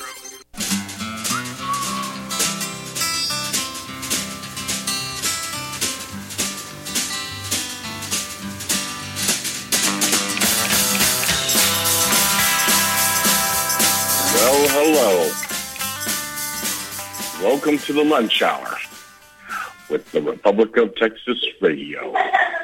Well, hello. Welcome to the lunch hour with the Republic of Texas Radio.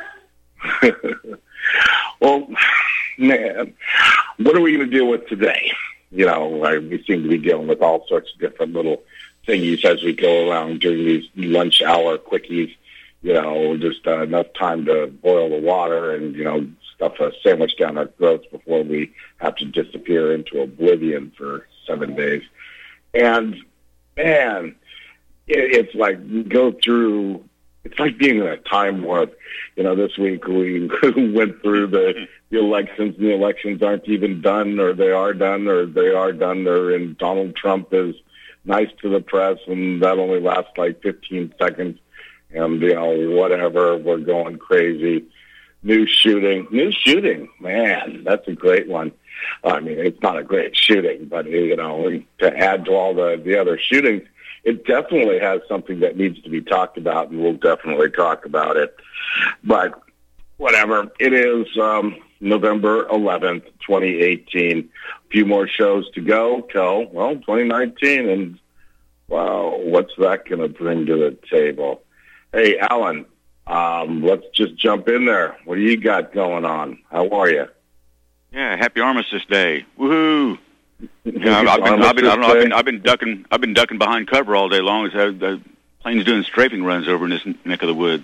Well, man, what are we going to deal with today? You know, we seem to be dealing with all sorts of different little thingies as we go around during these lunch hour quickies. You know, just enough time to boil the water and, you know, stuff a sandwich down our throats before we have to disappear into oblivion for 7 days. And, man, it's like we go through, it's like being in a time warp. You know, this week we went through the elections, and the elections aren't even done, or they are done, and Donald Trump is nice to the press, and that only lasts like 15 seconds. And, you know, whatever, we're going crazy. New shooting, man, that's a great one. I mean, it's not a great shooting, but, you know, to add to all the other shootings, it definitely has something that needs to be talked about, and we'll definitely talk about it. But whatever, it is November 11th, 2018. A few more shows to go till, well, 2019, and, wow, what's that going to bring to the table? Hey, Alan, let's just jump in there. What do you got going on? How are you? Yeah, happy Armistice Day! Woohoo! Yeah, I've been ducking behind cover all day long as the planes doing strafing runs over in this neck of the woods.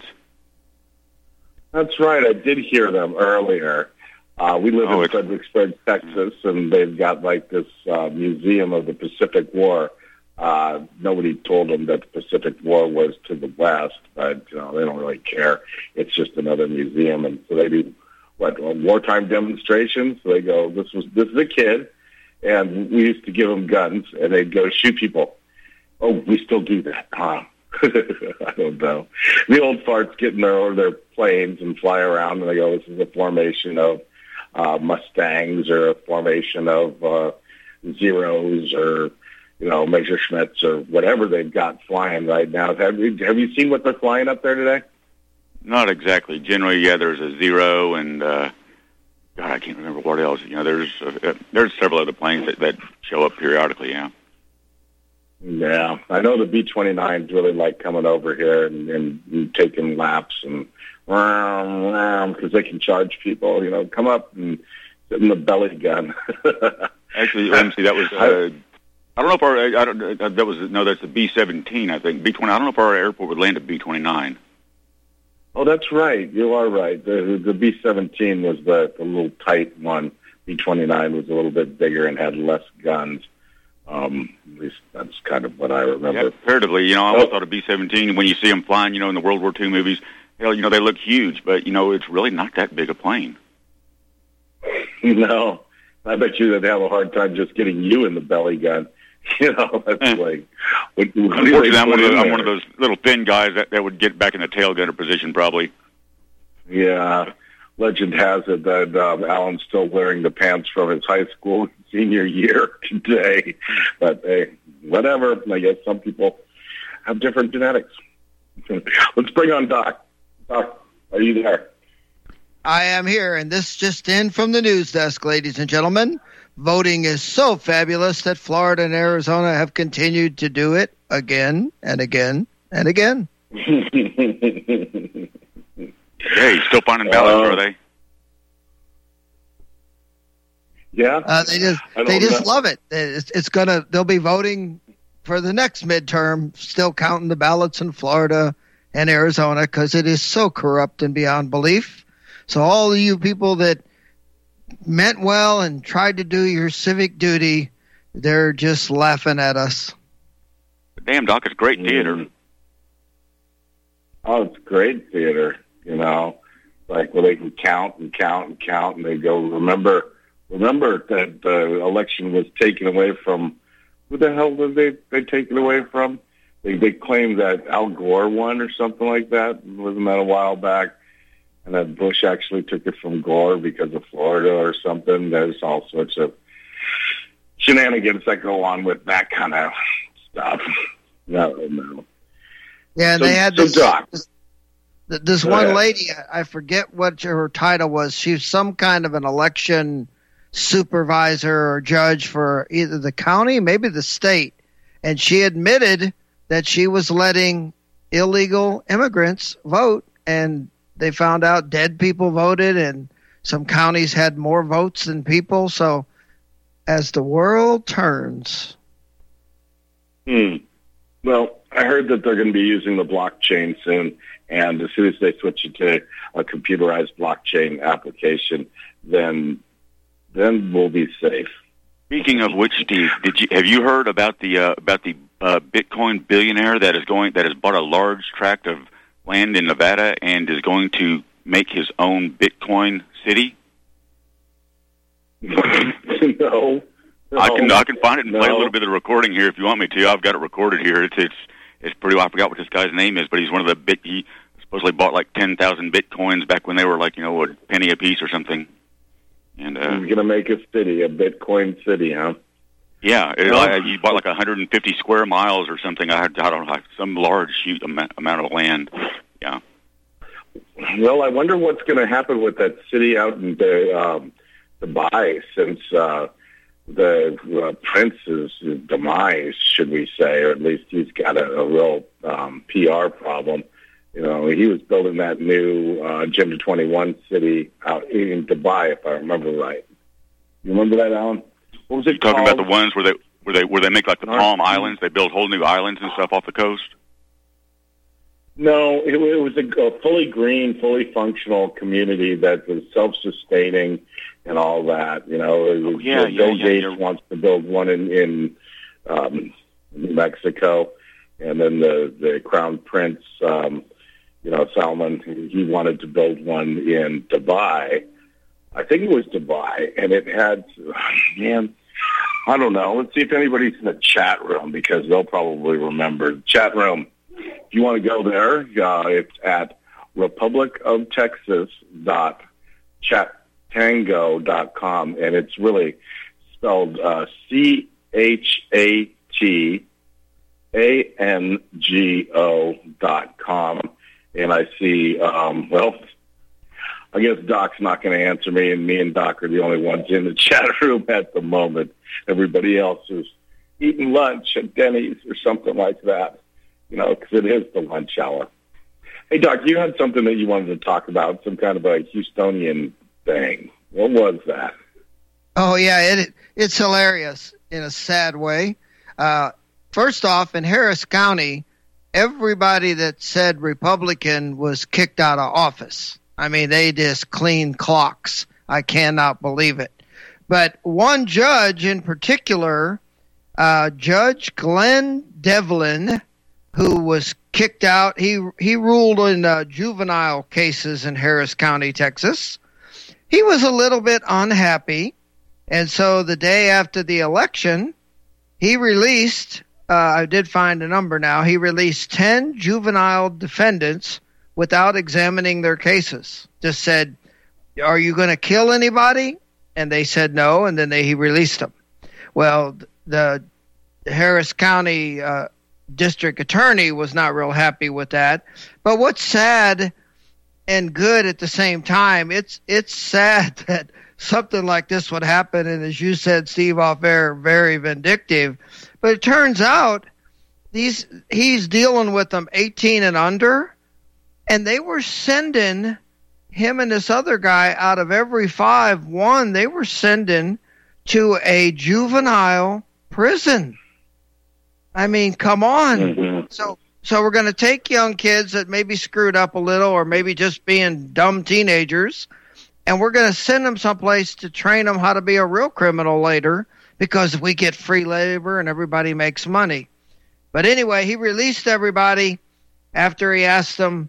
That's right. I did hear them earlier. We live in Fredericksburg, Texas, and they've got like this museum of the Pacific War. Nobody told them that the Pacific War was to the west, but you know they don't really care. It's just another museum, and so they do wartime demonstrations. So they go, this is a kid, and we used to give them guns, and they'd go shoot people. Oh, we still do that, huh? I don't know. The old farts get in their planes and fly around, and they go, this is a formation of Mustangs, or a formation of Zeros, or you know, Messerschmitts, or whatever they've got flying right now. Have you seen what they're flying up there today? Not exactly. Generally, yeah, there's a Zero, and God, I can't remember what else. You know, there's several other planes that show up periodically. Yeah. Yeah, I know the B-29s really like coming over here and taking laps and because they can charge people. You know, come up and sit in the belly gun. Actually, let me see. That was. I don't know if that's the B-17. I think B-20. I don't know if our airport would land a B-29. Oh, that's right. You are right. The B-17 was the little tight one. B-29 was a little bit bigger and had less guns. At least that's kind of what I remember. Yeah, comparatively, you know, I always thought of B-17, when you see them flying, you know, in the World War II movies, hell, you know, they look huge, but, you know, it's really not that big a plane. No. I bet you they'd have a hard time just getting you in the belly gun. You know, that's like... Unfortunately, I'm one of those little thin guys that would get back in the tail gunner position, probably. Yeah. Legend has it that Alan's still wearing the pants from his high school senior year today. But, hey, whatever. I guess some people have different genetics. Let's bring on Doc. Doc, are you there? I am here, and this just in from the news desk, ladies and gentlemen. Voting is so fabulous that Florida and Arizona have continued to do it again and again and again. Hey, still finding ballots, are they? Yeah, they just love it. They'll be voting for the next midterm, still counting the ballots in Florida and Arizona because it is so corrupt and beyond belief. So all of you people that meant well and tried to do your civic duty, they're just laughing at us. Damn, Doc, it's great theater. Oh, it's great theater, you know, like where they can count and count and count, and they go, remember that the election was taken away from, who the hell did they take it away from? They claimed that Al Gore won or something like that. Wasn't that a while back? And that Bush actually took it from Gore because of Florida or something. There's all sorts of shenanigans that go on with that kind of stuff. No. Yeah, and so, they had this one lady, I forget what her title was. She was some kind of an election supervisor or judge for either the county, maybe the state, and she admitted that she was letting illegal immigrants vote, and they found out dead people voted, and some counties had more votes than people. So as the world turns. Well, I heard that they're going to be using the blockchain soon, and as soon as they switch it to a computerized blockchain application, then we'll be safe. Speaking of which, Steve, have you heard about the Bitcoin billionaire that has bought a large tract of land in Nevada and is going to make his own Bitcoin city? No. I can find it and play a little bit of the recording here if you want me to. I've got it recorded here. It's pretty. I forgot what this guy's name is, but he's one of the he supposedly bought like 10,000 Bitcoins back when they were like a penny a piece or something. And he's gonna make a city, a Bitcoin city, huh? Yeah, he bought like 150 square miles or something. I don't know, some large amount of land. Yeah. Well, I wonder what's going to happen with that city out in Dubai, since the prince's demise, should we say, or at least he's got a real PR problem. He was building that new Agenda 21 city out in Dubai, if I remember right. You remember that, Alan? What was it called? Talking about the ones where they make like the Palm Islands, they build whole new islands and stuff off the coast? No, it was a fully green, fully functional community that was self-sustaining and all that. Bill Gates wants to build one in New Mexico, and then the Crown Prince, Salman, he wanted to build one in Dubai. I think it was Dubai, and it had, I don't know. Let's see if anybody's in the chat room, because they'll probably remember. Chat room, if you want to go there, it's at republicoftexas.chattango.com, and it's really spelled CHATANGO.com. And I see, I guess Doc's not going to answer me, and me and Doc are the only ones in the chat room at the moment. Everybody else is eating lunch at Denny's or something like that, because it is the lunch hour. Hey, Doc, you had something that you wanted to talk about, some kind of a Houstonian thing. What was that? Oh, yeah, it's hilarious in a sad way. First off, in Harris County, everybody that said Republican was kicked out of office. I mean, they just clean clocks. I cannot believe it. But one judge in particular, Judge Glenn Devlin, who was kicked out, he ruled in juvenile cases in Harris County, Texas. He was a little bit unhappy, and so the day after the election, he released, I did find a number now, he released 10 juvenile defendants without examining their cases. Just said, are you going to kill anybody? And they said no, and then he released them. Well, the Harris County district attorney was not real happy with that. But what's sad and good at the same time, it's sad that something like this would happen, and as you said, Steve, off air, very vindictive. But it turns out he's dealing with them 18 and under, and they were sending him and this other guy, out of every 5, they were sending to a juvenile prison. I mean, come on. Mm-hmm. So we're going to take young kids that maybe screwed up a little or maybe just being dumb teenagers, and we're going to send them someplace to train them how to be a real criminal later, because we get free labor and everybody makes money. But anyway, he released everybody after he asked them,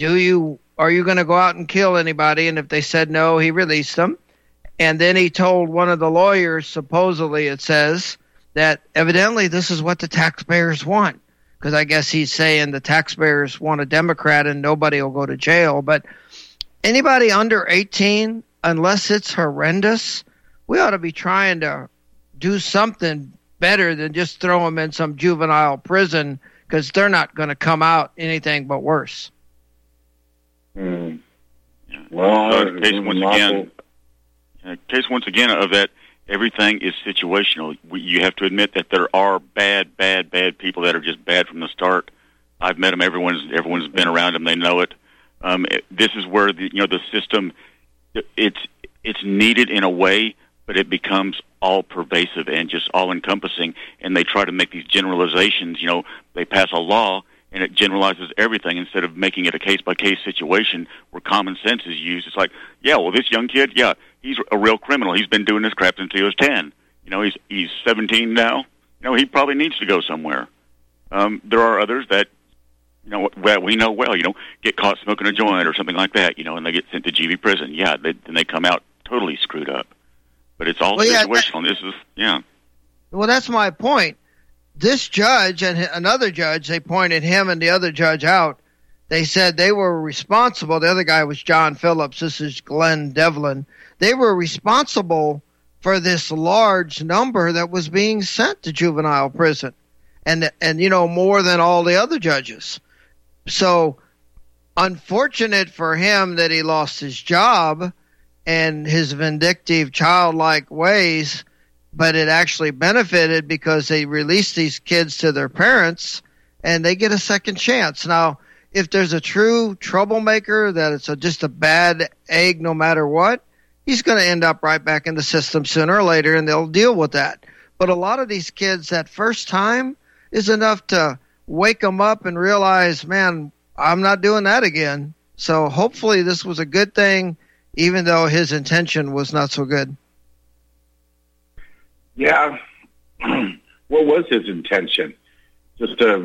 are you going to go out and kill anybody? And if they said no, he released them. And then he told one of the lawyers, supposedly it says, that evidently this is what the taxpayers want. Because I guess he's saying the taxpayers want a Democrat and nobody will go to jail. But anybody under 18, unless it's horrendous, we ought to be trying to do something better than just throw them in some juvenile prison, because they're not going to come out anything but worse. Mm. Yeah. Well, case once again of that. Everything is situational. You have to admit that there are bad people that are just bad from the start. I've met them. Everyone's been around them. They know it. This is where the system. It's needed in a way, but it becomes all pervasive and just all encompassing. And they try to make these generalizations. They pass a law and it generalizes everything instead of making it a case by case situation where common sense is used. It's like, yeah, well, this young kid, yeah, he's a real criminal. He's been doing this crap since he was 10. He's 17 now. He probably needs to go somewhere. There are others that, we know well, get caught smoking a joint or something like that, and they get sent to GB prison. Yeah, then they come out totally screwed up. But it's all situational. Well, that's my point. This judge and another judge, they pointed him and the other judge out. They said they were responsible. The other guy was John Phillips. This is Glenn Devlin. They were responsible for this large number that was being sent to juvenile prison, and more than all the other judges. So unfortunate for him that he lost his job and his vindictive, childlike ways, but it actually benefited because they released these kids to their parents and they get a second chance. Now, if there's a true troublemaker that it's just a bad egg no matter what, he's going to end up right back in the system sooner or later, and they'll deal with that. But a lot of these kids, that first time is enough to wake them up and realize, man, I'm not doing that again. So hopefully this was a good thing, even though his intention was not so good. Yeah. What was his intention? Just to,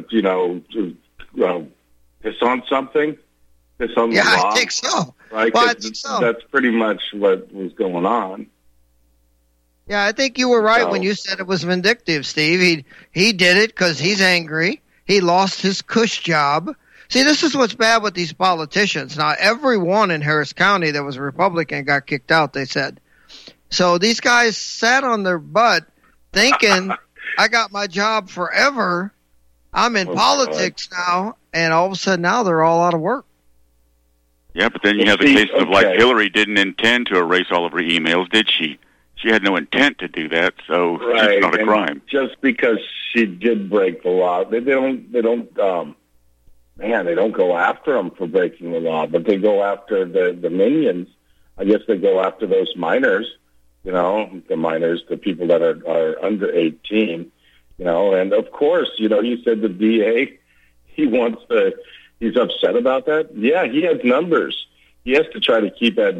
piss on something? Piss on the law? I think so. Right? Well, I think so. That's pretty much what was going on. Yeah, I think you were right when you said it was vindictive, Steve. He did it because he's angry. He lost his cush job. See, this is what's bad with these politicians. Now, everyone in Harris County that was a Republican got kicked out, they said. So these guys sat on their butt thinking, I got my job forever. I'm in politics now. And all of a sudden now they're all out of work. Yeah, but then you have the case of like Hillary didn't intend to erase all of her emails, did she? She had no intent to do that, so it's not a crime. Just because she did break the law, they don't go after them for breaking the law, but they go after the minions. I guess they go after those minors. The minors, the people that are under 18, and of course, you said the DA, he's upset about that. Yeah, he has numbers. He has to try to keep that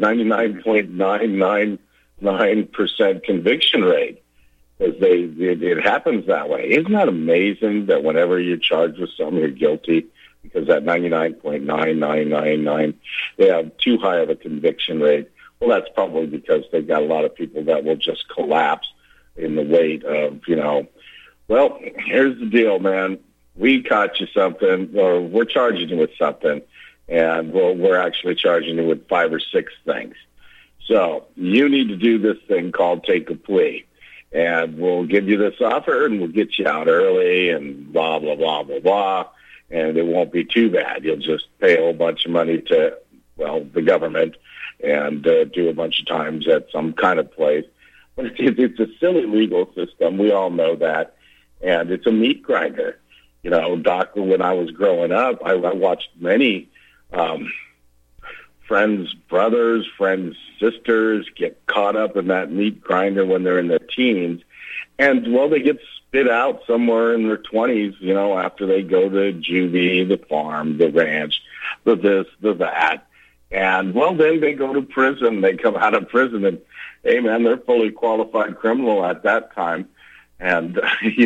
99.999% conviction rate, because it happens that way. Isn't that amazing that whenever you're charged with something, you're guilty, because that 99.9999, they have too high of a conviction rate. Well, that's probably because they've got a lot of people that will just collapse in the weight of, well, here's the deal, man. We caught you something, or we're charging you with something, and we're actually charging you with 5 or 6 things. So you need to do this thing called take a plea, and we'll give you this offer, and we'll get you out early, and blah, blah, blah, blah, blah, and it won't be too bad. You'll just pay a whole bunch of money to, the government, and do a bunch of times at some kind of place. But it's a silly legal system. We all know that. And it's a meat grinder. Doc, when I was growing up, I watched many friends' brothers, friends' sisters get caught up in that meat grinder when they're in their teens. And, they get spit out somewhere in their 20s, after they go to juvie, the farm, the ranch, the this, the that. And, then they go to prison. They come out of prison, and, hey, man, they're fully qualified criminal at that time. And,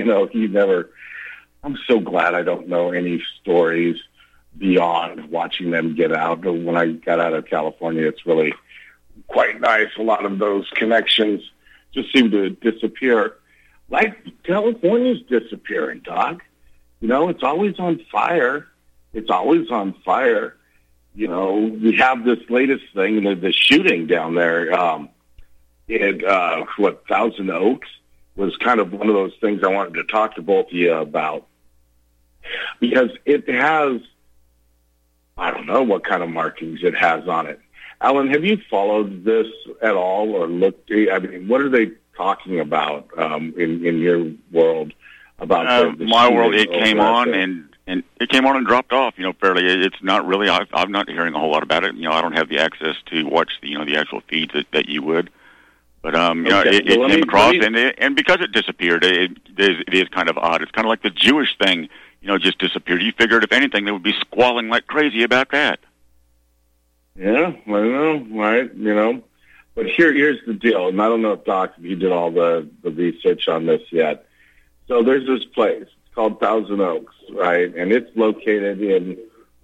I'm so glad I don't know any stories beyond watching them get out. When I got out of California, it's really quite nice. A lot of those connections just seem to disappear. Like California's disappearing, Doc. It's always on fire. It's always on fire. We have this latest thing, the shooting down there in, Thousand Oaks. was kind of one of those things I wanted to talk to both of you about, because it has, I don't know what kind of markings it has on it. Alan, have you followed this at all or looked? I mean, what are they talking about in your world about my world? It came on and it came on and dropped off. Fairly. It's not really. I'm not hearing a whole lot about it. I don't have the access to watch the actual feeds that you would. But it came across and because it disappeared, it is kind of odd. It's kind of like the Jewish thing. Just disappeared. You figured if anything, they would be squalling like crazy about that. Yeah, I know, right? But here's the deal, and I don't know if Doc, if you did all the research on this yet. So there's this place. It's called Thousand Oaks, right? And it's located in,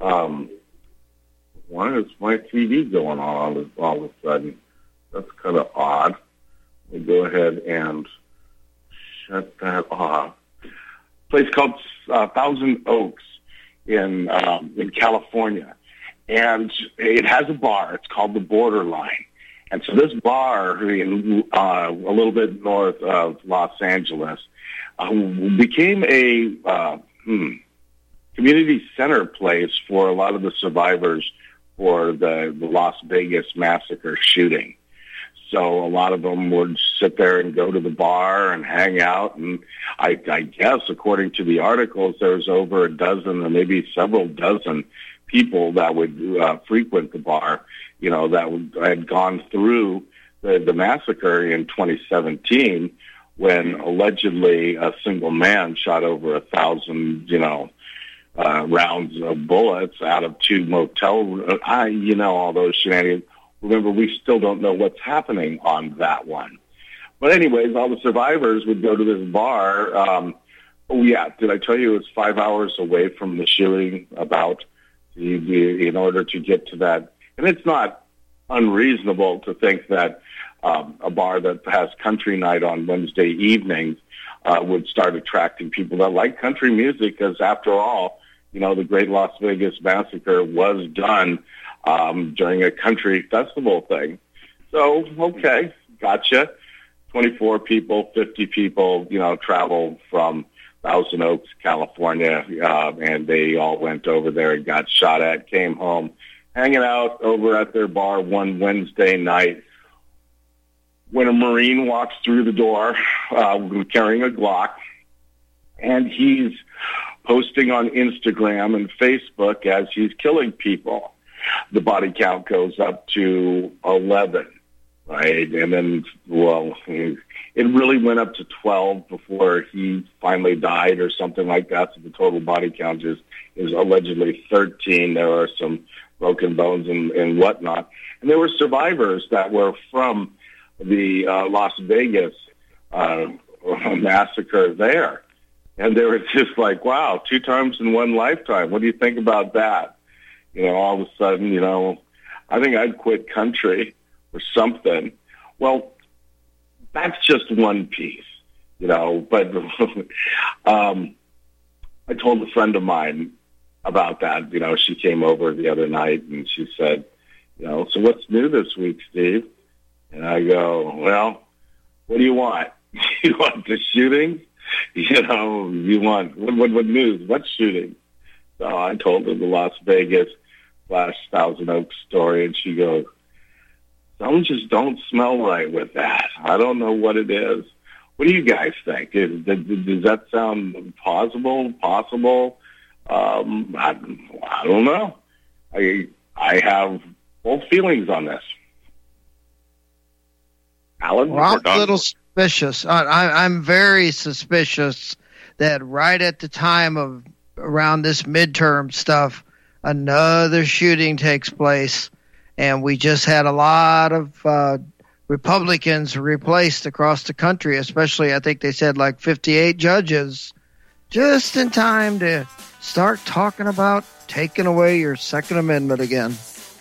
why is my TV going on all of a sudden? That's kind of odd. Let me go ahead and shut that off. A place called Thousand Oaks in California. And it has a bar. It's called the Borderline. And so this bar, a little bit north of Los Angeles, became a community center place for a lot of the survivors for the Las Vegas massacre shooting. So a lot of them would sit there and go to the bar and hang out. And I guess, according to the articles, there's over a dozen or maybe several dozen people that would frequent the bar, that had gone through the massacre in 2017 when allegedly a single man shot over 1,000, rounds of bullets out of two motel, all those shenanigans. Remember, we still don't know what's happening on that one. But anyways, all the survivors would go to this bar. Did I tell you it was 5 hours away from the shooting about in order to get to that? And it's not unreasonable to think that a bar that has country night on Wednesday evenings would start attracting people that like country music, because after all, the Great Las Vegas Massacre was done during a country festival thing. So, okay, gotcha. 24 people, 50 people, travel from Thousand Oaks, California, and they all went over there and got shot at, came home, hanging out over at their bar one Wednesday night when a Marine walks through the door carrying a Glock, and he's posting on Instagram and Facebook as he's killing people. The body count goes up to 11, right? And then, it really went up to 12 before he finally died or something like that. So the total body count is allegedly 13. There are some broken bones and whatnot. And there were survivors that were from the Las Vegas massacre there. And they were just like, wow, 2 times in one lifetime. What do you think about that? All of a sudden, I think I'd quit country or something. Well, that's just one piece, but I told a friend of mine about that. She came over the other night and she said, so what's new this week, Steve? And I go, well, what do you want? You want the shooting? You want, what news? What shooting? So I told her the Las Vegas / Thousand Oaks story, and she goes, some just don't smell right with that. I don't know what it is. What do you guys think? Does that sound possible? I don't know. I have both feelings on this. Alan? Well, I'm a little suspicious. I'm very suspicious that right at the time of around this midterm stuff, another shooting takes place, and we just had a lot of Republicans replaced across the country, especially I think they said like 58 judges, just in time to start talking about taking away your Second Amendment again.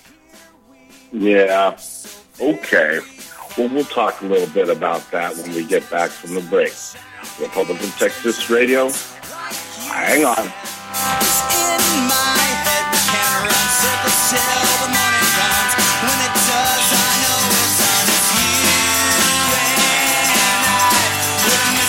Yeah. Okay. Well, we'll talk a little bit about that when we get back from the break. Republican Texas Radio. Hang on. In my head, we can run circles till the morning comes. When it does, I know it's on. It's you and I.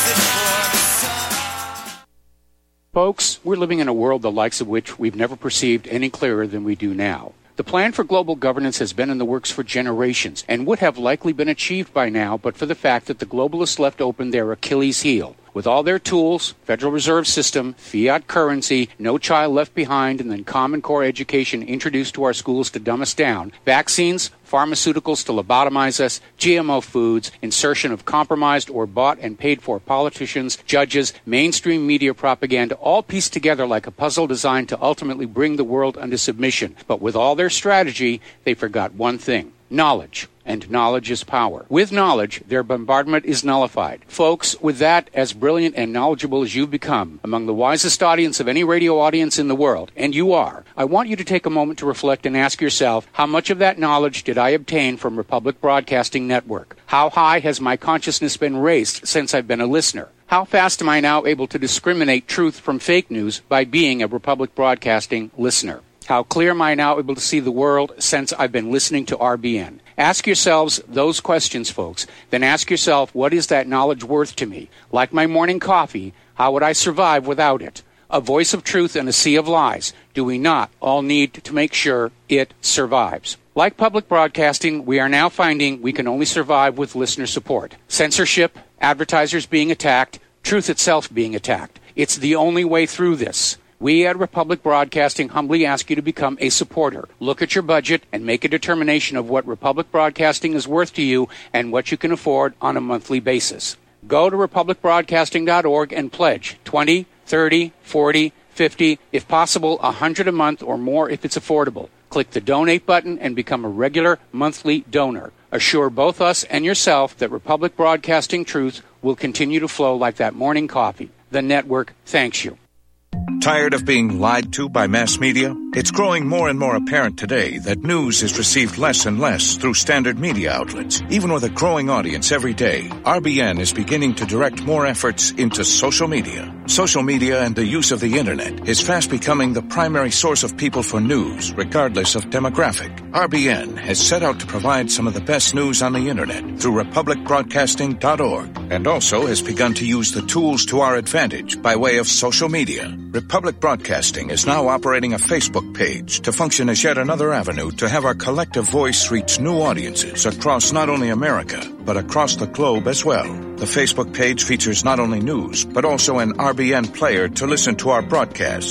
Folks, we're living in a world the likes of which we've never perceived any clearer than we do now. The plan for global governance has been in the works for generations and would have likely been achieved by now but for the fact that the globalists left open their Achilles heel. With all their tools, Federal Reserve System, fiat currency, no child left behind, and then Common Core education introduced to our schools to dumb us down, vaccines, pharmaceuticals to lobotomize us, GMO foods, insertion of compromised or bought and paid for politicians, judges, mainstream media propaganda, all pieced together like a puzzle designed to ultimately bring the world under submission. But with all their strategy, they forgot one thing: knowledge. And knowledge is power. With knowledge, their bombardment is nullified. Folks, with that, as brilliant and knowledgeable as you've become, among the wisest audience of any radio audience in the world, and you are, I want you to take a moment to reflect and ask yourself, how much of that knowledge did I obtain from Republic Broadcasting Network? How high has my consciousness been raised since I've been a listener? How fast am I now able to discriminate truth from fake news by being a Republic Broadcasting listener? How clear am I now able to see the world since I've been listening to RBN? Ask yourselves those questions, folks. Then ask yourself, what is that knowledge worth to me? Like my morning coffee, how would I survive without it? A voice of truth in a sea of lies. Do we not all need to make sure it survives? Like public broadcasting, we are now finding we can only survive with listener support. Censorship, advertisers being attacked, truth itself being attacked. It's the only way through this. We at Republic Broadcasting humbly ask you to become a supporter. Look at your budget and make a determination of what Republic Broadcasting is worth to you and what you can afford on a monthly basis. Go to republicbroadcasting.org and pledge $20, $30, $40, $50, if possible, $100 a month or more if it's affordable. Click the donate button and become a regular monthly donor. Assure both us and yourself that Republic Broadcasting truth will continue to flow like that morning coffee. The network thanks you. Tired of being lied to by mass media? It's growing more and more apparent today that news is received less and less through standard media outlets. Even with a growing audience every day, RBN is beginning to direct more efforts into social media. Social media and the use of the internet is fast becoming the primary source of people for news, regardless of demographic. RBN has set out to provide some of the best news on the internet through republicbroadcasting.org, and also has begun to use the tools to our advantage by way of social media. Republic Broadcasting is now operating a Facebook page to function as yet another avenue to have our collective voice reach new audiences across not only America, but across the globe as well. The Facebook page features not only news, but also an RBN player to listen to our broadcasts.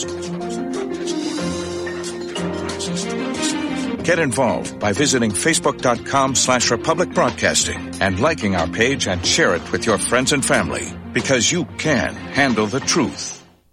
Get involved by visiting facebook.com/Republic Broadcasting and liking our page and share it with your friends and family, because you can handle the truth.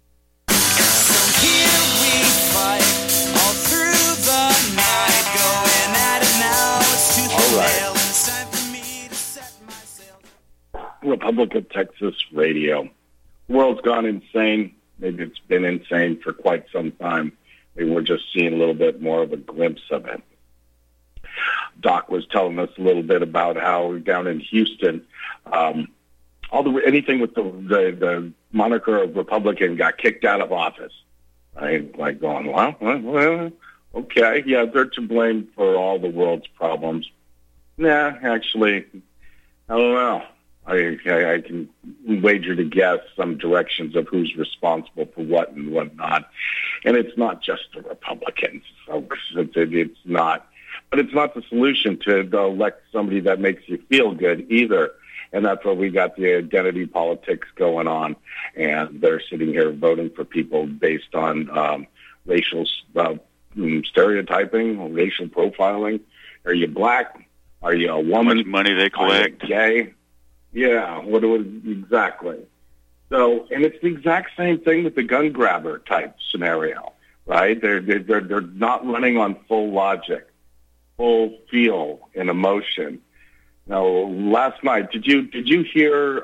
Republic of Texas Radio. The world's gone insane. Maybe it's been insane for quite some time. Maybe we're just seeing a little bit more of a glimpse of it. Doc was telling us a little bit about how down in Houston, anything with the moniker of Republican got kicked out of office. Right? Like going, well, okay, yeah, they're to blame for all the world's problems. Nah, actually, I don't know. I can wager to guess some directions of who's responsible for what and what not. And it's not just the Republicans, folks. It's not. But it's not the solution to elect somebody that makes you feel good either. And that's where we got the identity politics going on. And they're sitting here voting for people based on racial stereotyping, racial profiling. Are you black? Are you a woman? How much money they collect? Are you gay? Yeah, exactly. So, and it's the exact same thing with the gun grabber type scenario, right? They're not running on full logic, full feel and emotion. Now, last night, did you hear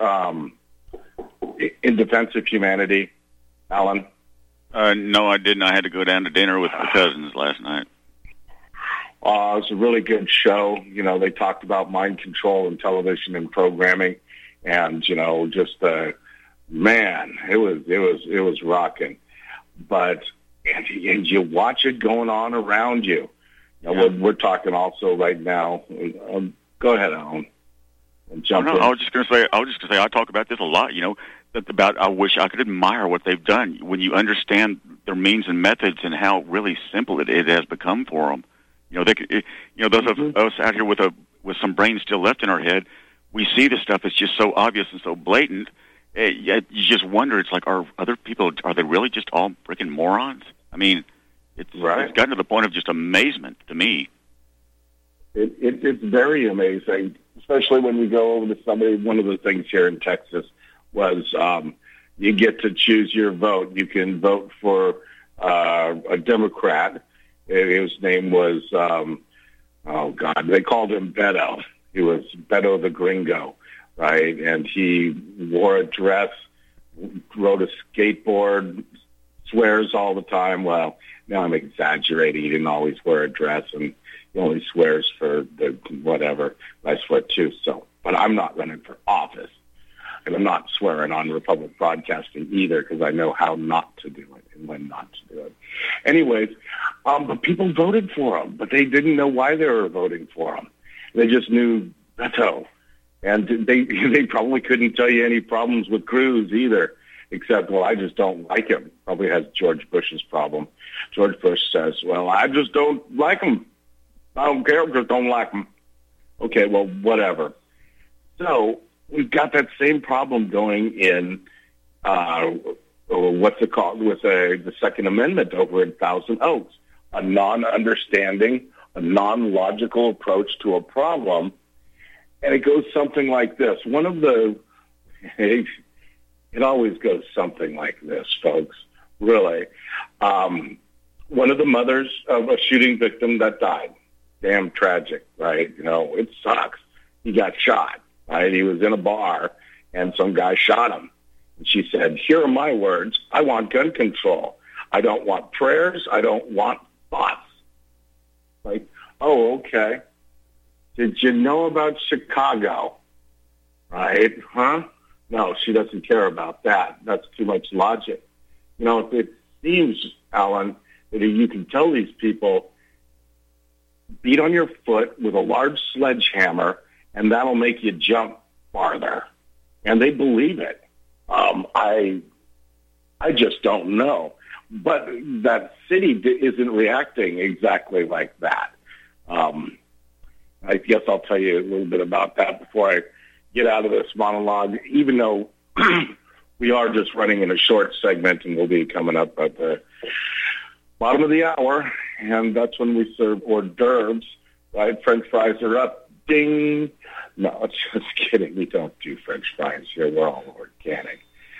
In Defense of Humanity, Alan? No, I didn't. I had to go down to dinner with my cousins last night. It was a really good show. You know, they talked about mind control in television and programming, and just man, it was rocking. But and you watch it going on around you. We're talking also right now. Go ahead, Alan. Jump in. I was just going to say. I talk about this a lot. I wish I could admire what they've done when you understand their means and methods and how really simple it has become for them. You know, those of us out here with some brains still left in our head, we see this stuff that's just so obvious and so blatant. You just wonder, it's like, are other people, are they really just all freaking morons? I mean, it's gotten to the point of just amazement to me. It's very amazing, especially when we go over to somebody. One of the things here in Texas was you get to choose your vote. You can vote for a Democrat. His name was, they called him Beto. He was Beto the Gringo, right? And he wore a dress, rode a skateboard, swears all the time. Well, now I'm exaggerating. He didn't always wear a dress, and he only swears for the whatever. I swear too. So, but I'm not running for office, and I'm not swearing on Republic Broadcasting either, because I know how not to do it and when not to do it. Anyways, but people voted for him, but they didn't know why they were voting for him. They just knew Beto, and they probably couldn't tell you any problems with Cruz either, except, well, I just don't like him. Probably has George Bush's problem. George Bush says, well, I just don't like him. I don't care, just don't like him. Okay, well, whatever. So we've got that same problem going in, what's it called, with the Second Amendment over in Thousand Oaks, a non-understanding, a non-logical approach to a problem. And it goes something like this. It always goes something like this, folks, really. One of the mothers of a shooting victim that died, damn tragic, right? You know, it sucks. He got shot, right? He was in a bar, and some guy shot him. And she said, here are my words. I want gun control. I don't want prayers. I don't want thoughts. Like, oh, okay. Did you know about Chicago? Right? Huh? No, she doesn't care about that. That's too much logic. You know, it seems, Alan, that you can tell these people, beat on your foot with a large sledgehammer, and that'll make you jump farther. And they believe it. I just don't know. But that city isn't reacting exactly like that. I guess I'll tell you a little bit about that before I get out of this monologue, even though we are just running in a short segment, and we'll be coming up at the bottom of the hour, and that's when we serve hors d'oeuvres, right? French fries are up. Ding. No, just kidding. We don't do French fries here. We're all organic.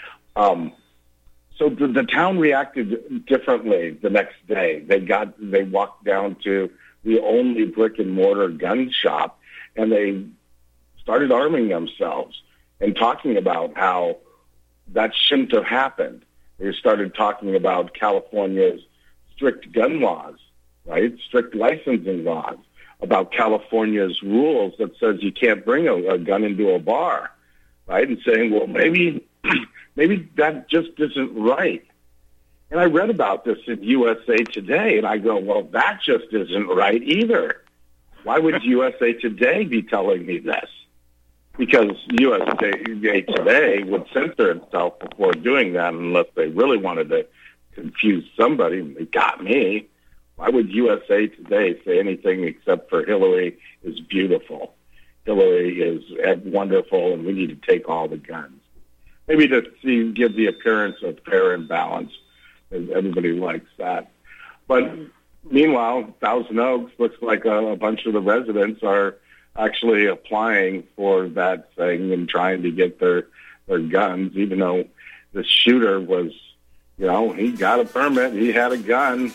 So the town reacted differently the next day. They walked down to the only brick and mortar gun shop, and they started arming themselves and talking about how that shouldn't have happened. They started talking about California's strict gun laws, right? Strict licensing laws, about California's rules that says you can't bring a gun into a bar, right? And saying, well, maybe that just isn't right. And I read about this in USA Today, and I go, well, that just isn't right either. Why would USA Today be telling me this? Because USA Today would censor itself before doing that unless they really wanted to confuse somebody. They got me. Why would USA Today say anything except for Hillary is beautiful? Hillary is wonderful, and we need to take all the guns. Maybe to give the appearance of fair and balanced. Everybody likes that. But meanwhile, Thousand Oaks looks like a bunch of the residents are actually applying for that thing and trying to get their guns, even though the shooter was, he got a permit. He had a gun,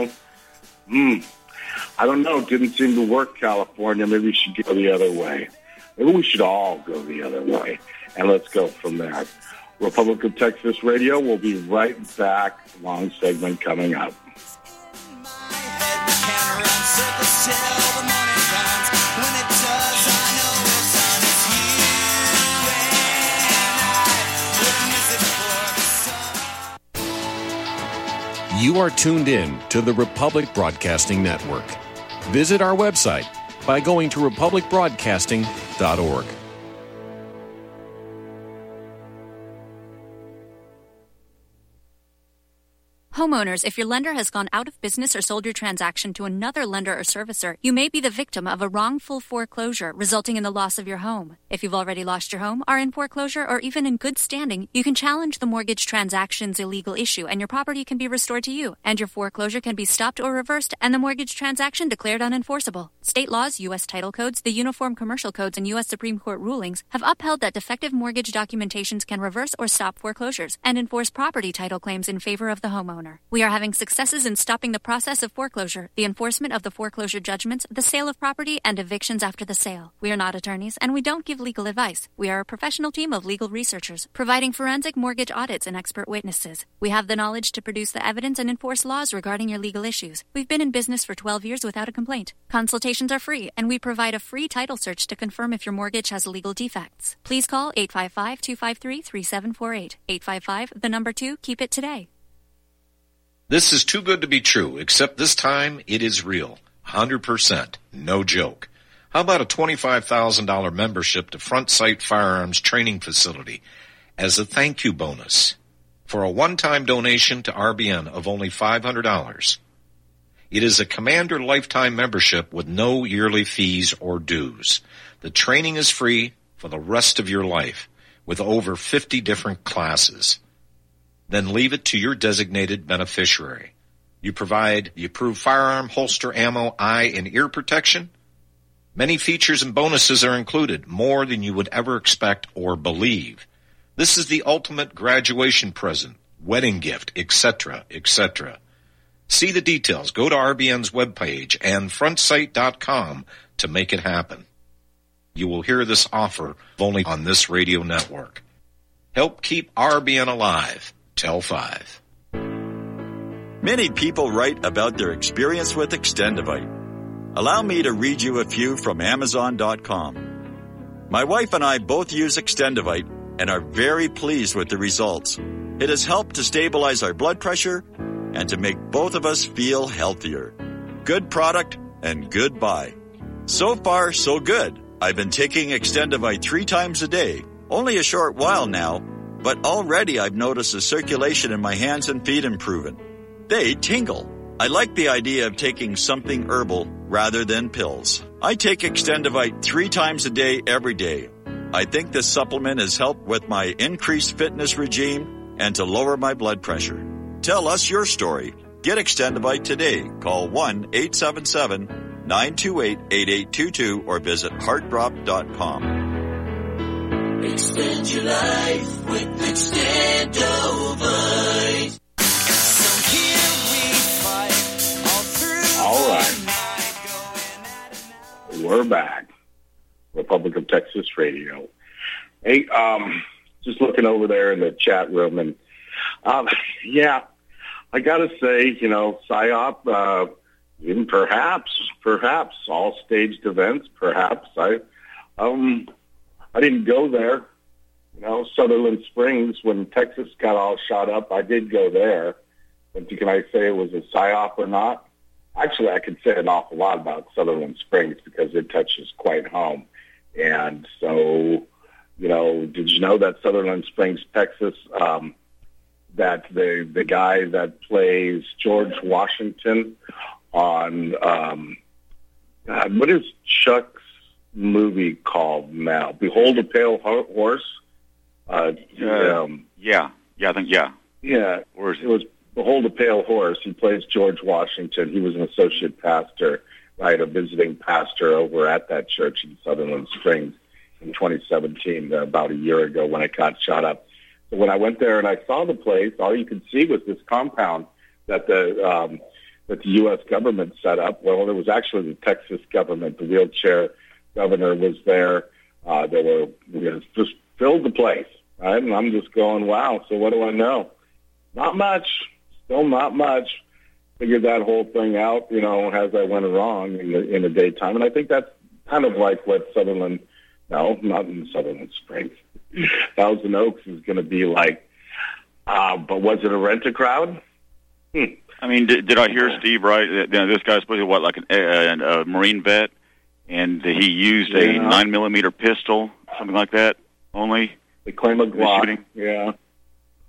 I don't know. It didn't seem to work, California. Maybe we should go the other way. Maybe we should all go the other way. And let's go from there. Republic of Texas Radio. We'll be right back. Long segment coming up. You are tuned in to the Republic Broadcasting Network. Visit our website by going to republicbroadcasting.org. Homeowners, if your lender has gone out of business or sold your transaction to another lender or servicer, you may be the victim of a wrongful foreclosure, resulting in the loss of your home. If you've already lost your home, are in foreclosure, or even in good standing, you can challenge the mortgage transaction's illegal issue, and your property can be restored to you, and your foreclosure can be stopped or reversed, and the mortgage transaction declared unenforceable. State laws, U.S. title codes, the Uniform Commercial Codes, and U.S. Supreme Court rulings have upheld that defective mortgage documentations can reverse or stop foreclosures and enforce property title claims in favor of the homeowner. We are having successes in stopping the process of foreclosure, the enforcement of the foreclosure judgments, the sale of property, and evictions after the sale. We are not attorneys, and we don't give legal advice. We are a professional team of legal researchers, providing forensic mortgage audits and expert witnesses. We have the knowledge to produce the evidence and enforce laws regarding your legal issues. We've been in business for 12 years without a complaint. Consultations are free, and we provide a free title search to confirm if your mortgage has legal defects. Please call 855-253-3748. 855, 2, keep it today. This is too good to be true, except this time it is real. 100%. No joke. How about a $25,000 membership to Front Sight Firearms Training Facility as a thank you bonus for a one-time donation to RBN of only $500? It is a Commander lifetime membership with no yearly fees or dues. The training is free for the rest of your life with over 50 different classes. Then leave it to your designated beneficiary. You provide the approved firearm, holster, ammo, eye, and ear protection. Many features and bonuses are included, more than you would ever expect or believe. This is the ultimate graduation present, wedding gift, etc., etc. See the details. Go to RBN's webpage and frontsight.com to make it happen. You will hear this offer only on this radio network. Help keep RBN alive. Tell 5. Many people write about their experience with Extendivite. Allow me to read you a few from Amazon.com. My wife and I both use Extendivite and are very pleased with the results. It has helped to stabilize our blood pressure and to make both of us feel healthier. Good product and good buy. So far, so good. I've been taking Extendivite 3 times a day, only a short while now, but already I've noticed the circulation in my hands and feet improving. They tingle. I like the idea of taking something herbal rather than pills. I take Extendivite 3 times a day, every day. I think this supplement has helped with my increased fitness regime and to lower my blood pressure. Tell us your story. Get Extendivite today. Call 1-877-928-8822 or visit heartdrop.com. Extend your life with Extendivite. So here we fight all through. All right. We're back. Republic of Texas Radio. Hey, just looking over there in the chat room, and yeah, I got to say, PSYOP, even perhaps all staged events, perhaps. I didn't go there. Sutherland Springs, when Texas got all shot up, I did go there. But can I say it was a PSYOP or not? Actually, I could say an awful lot about Sutherland Springs because it touches quite home. And so, did you know that Sutherland Springs, Texas, that the guy that plays George Washington on, what is Chuck's movie called now? Behold a Pale Horse? I think. Yeah. It was Behold a Pale Horse. He plays George Washington. He was an associate pastor, right, a visiting pastor over at that church in Sutherland Springs in 2017, about a year ago when it got shot up. So when I went there and I saw the place, all you could see was this compound that the U.S. government set up. Well, it was actually the Texas government. The wheelchair governor was there. Just filled the place. Right? And I'm just going, wow, so what do I know? Not much. Still not much. Figured that whole thing out, as I went along in the daytime. And I think that's kind of like what not in Sutherland Springs, Thousand Oaks is going to be like. But was it a rent-a-crowd? I mean, did I hear Steve right? This guy's supposed to be like a Marine vet, and he used a 9mm pistol, something like that, only? They claim a Glock, yeah.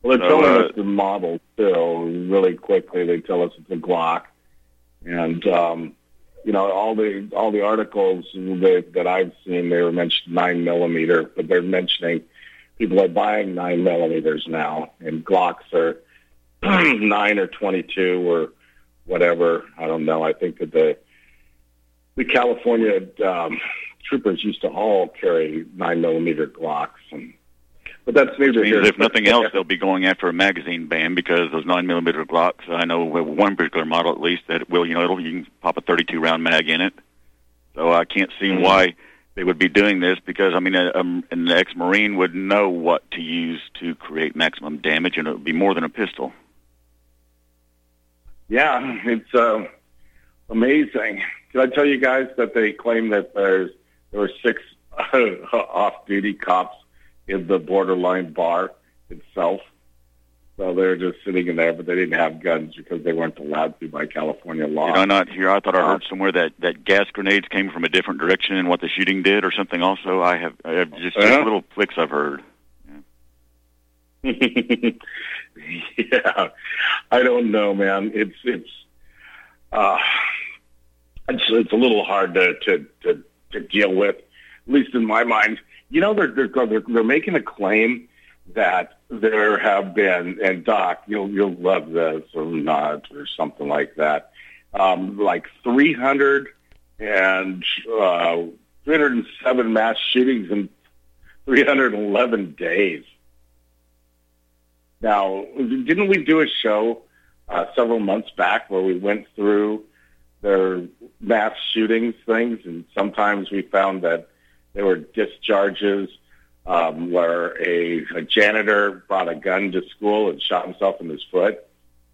Well, they're telling us the model, too, really quickly. They tell us it's a Glock. And, all the articles that I've seen, they were mentioning 9mm, but they're mentioning people are buying 9mm now, and Glocks are 9 or 22 or whatever. I don't know. I think that the California troopers used to all carry 9mm Glocks, but that's neither here. If nothing else, they'll be going after a magazine ban because those 9mm Glocks. I know one particular model, at least, that will, you can pop a 32-round mag in it. So I can't see why they would be doing this because, an ex-Marine would know what to use to create maximum damage, and it would be more than a pistol. Yeah, it's amazing. Did I tell you guys that they claim that there were 6 off-duty cops in the borderline bar itself? So they're just sitting in there, but they didn't have guns because they weren't allowed to by California law. Did I not hear? I thought I heard somewhere that gas grenades came from a different direction in what the shooting did or something also. I have just little flicks I've heard. Yeah. Yeah, I don't know, man. It's a little hard to deal with, at least in my mind. They're making a claim that there have been, and Doc, you'll love this or not or something like that, like 307 mass shootings in 311 days. Now, didn't we do a show several months back where we went through their mass shootings things, and sometimes we found that there were discharges where a janitor brought a gun to school and shot himself in his foot.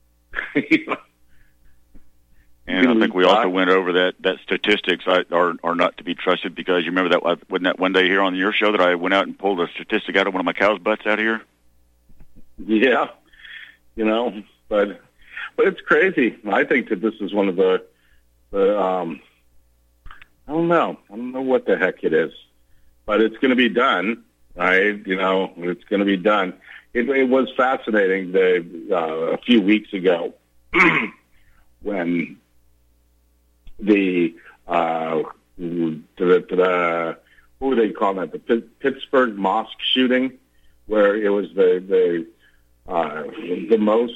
And I think we also went over that statistics are not to be trusted because you remember wasn't that one day here on your show that I went out and pulled a statistic out of one of my cow's butts out here? Yeah, but it's crazy. I think that this is one of the I don't know what the heck it is, but it's going to be done, right? It's going to be done. It was fascinating a few weeks ago when the what were they calling that? The Pittsburgh mosque shooting, where it was the most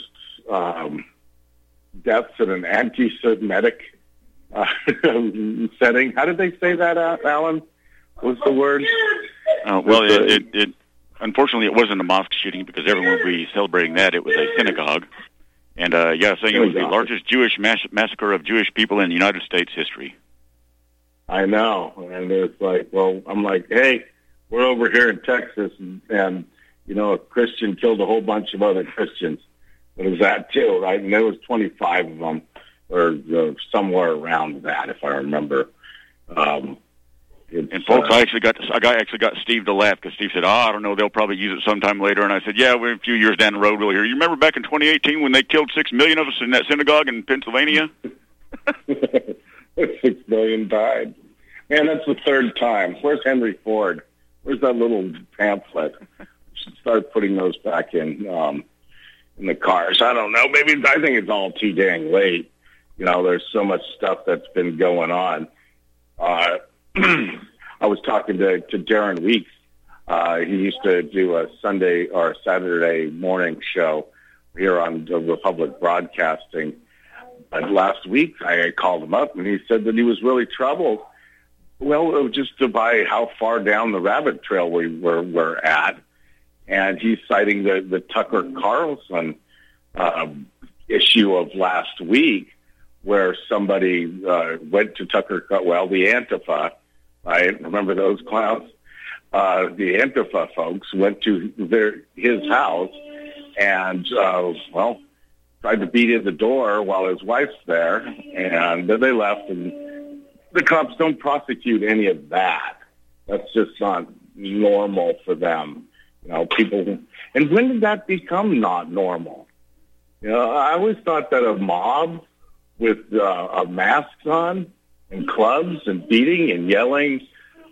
deaths in an anti-Semitic setting. How did they say that, Alan? What's the word? Well, it unfortunately it wasn't a mosque shooting because everyone would be celebrating that. It was a synagogue, and saying it was the largest Jewish massacre of Jewish people in United States history. I know, and it's like, well, I'm like, hey, we're over here in Texas, and a Christian killed a whole bunch of other Christians. It was that too, right? And there was 25 of them, or somewhere around that, if I remember. And folks, I actually got Steve to laugh because Steve said, I don't know, they'll probably use it sometime later. And I said, yeah, we're a few years down the road, we'll hear. You remember back in 2018 when they killed 6 million of us in that synagogue in Pennsylvania? 6 million died. Man, that's the third time. Where's Henry Ford? Where's that little pamphlet? We should start putting those back in the cars. I don't know. Maybe I think it's all too dang late. There's so much stuff that's been going on. I was talking to Darren Weeks. He used to do a Sunday or Saturday morning show here on the Republic Broadcasting. But last week I called him up and he said that he was really troubled. Well, just by how far down the rabbit trail we're at. And he's citing the Tucker Carlson issue of last week where somebody went to Tucker, the Antifa, right? Remember those clowns? The Antifa folks went to his house and, tried to beat in the door while his wife's there, and then they left, and the cops don't prosecute any of that. That's just not normal for them. People, and when did that become not normal? I always thought that a mob with masks on and clubs and beating and yelling,